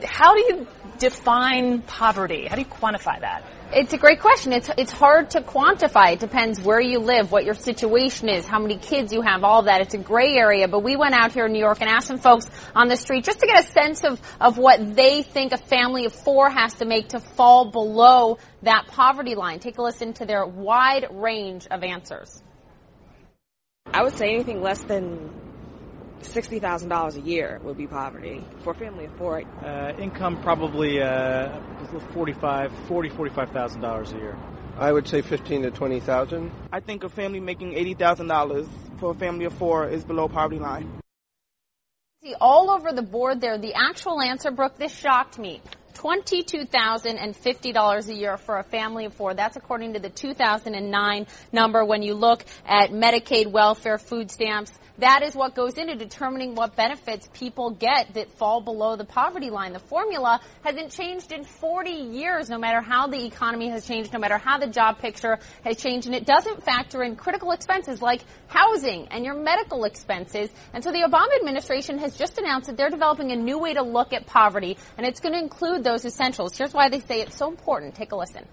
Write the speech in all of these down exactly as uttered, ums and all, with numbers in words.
how do you define poverty? How do you quantify that? It's a great question. It's it's hard to quantify. It depends where you live, what your situation is, how many kids you have, all of that. It's a gray area. But we went out here in New York and asked some folks on the street just to get a sense of, of what they think a family of four has to make to fall below that poverty line. Take a listen to their wide range of answers. I would say anything less than sixty thousand dollars a year would be poverty for a family of four. Uh, income probably uh, forty-five, forty, forty-five thousand dollars a year. I would say fifteen to twenty thousand. I think a family making eighty thousand dollars for a family of four is below poverty line. See, all over the board there, the actual answer, Brooke, this shocked me. twenty-two thousand fifty dollars a year for a family of four. That's according to the two thousand nine number. When you look at Medicaid, welfare, food stamps, that is what goes into determining what benefits people get that fall below the poverty line. The formula hasn't changed in forty years, no matter how the economy has changed, no matter how the job picture has changed. And it doesn't factor in critical expenses like housing and your medical expenses. And so the Obama administration has just announced that they're developing a new way to look at poverty, and it's going to include those essentials. Here's why they say it's so important. Take a listen.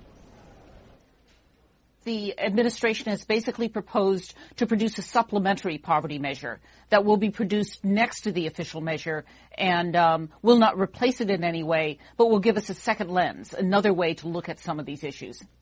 The administration has basically proposed to produce a supplementary poverty measure that will be produced next to the official measure and um, will not replace it in any way, but will give us a second lens, another way to look at some of these issues.